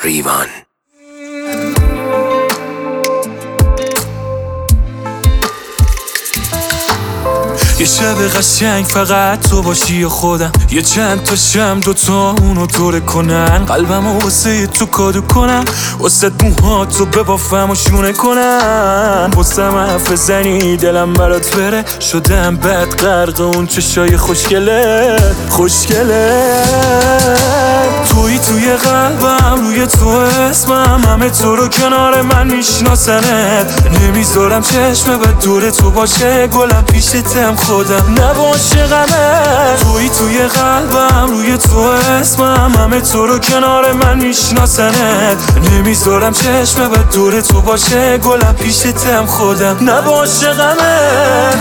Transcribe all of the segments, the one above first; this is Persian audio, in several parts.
ریوان. یه شب قشنگ فقط تو باشی و خودم، یه چند تا شم دوتا اونو دوره کنن، قلبمو واسه تو کادو کنم، واسه موهاتو ببافم و شونه کنم، واسم حرف بزنی دلم برات بره، شدم بد غرق اون چشای خوشگله توی قلبم، روی تو اسمم، همه تو رو کنار من میشناسنت، نمیذارم چشم بد دور تو باشه، گلم پیشتم خودم نباشه غمت. توی قلبم، روی تو اسمم، همه تو رو کنار من میشناسنت، نمیذارم چشم بد دور تو باشه، گلم پیشتم خودم نباشه غمت.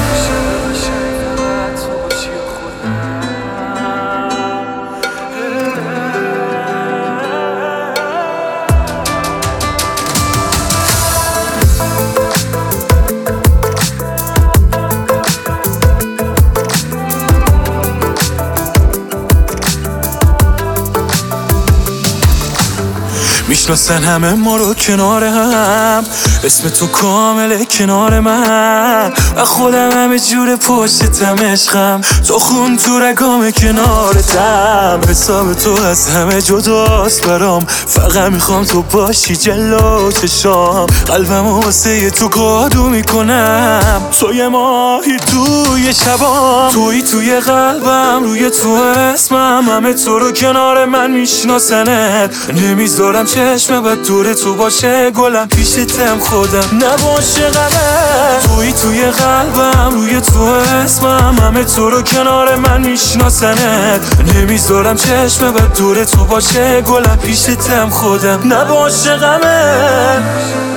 میشناسن همه ما رو کنار هم، اسم تو کامله کنار من، و خودم همه جور پشتم عشقم، تو خون تو رگام کنارتم، حساب تو از همه جداست برام، فقط میخوام تو باشی جلو چشام، قلبم واسه تو کادو میکنم، توی ماهی توی شبام، توی قلبم، روی تو اسمم، همه تو رو کنار من میشناسنت، نمیذارم چشم بد دور تو باشه، گلم پیشتم خودم نباشه غمت. توی قلبم، روی تو اسمم، همه تو رو کنار من میشناسنت، نمیذارم چشم بد دور تو باشه، گلم پیشتم خودم نباشه غمت.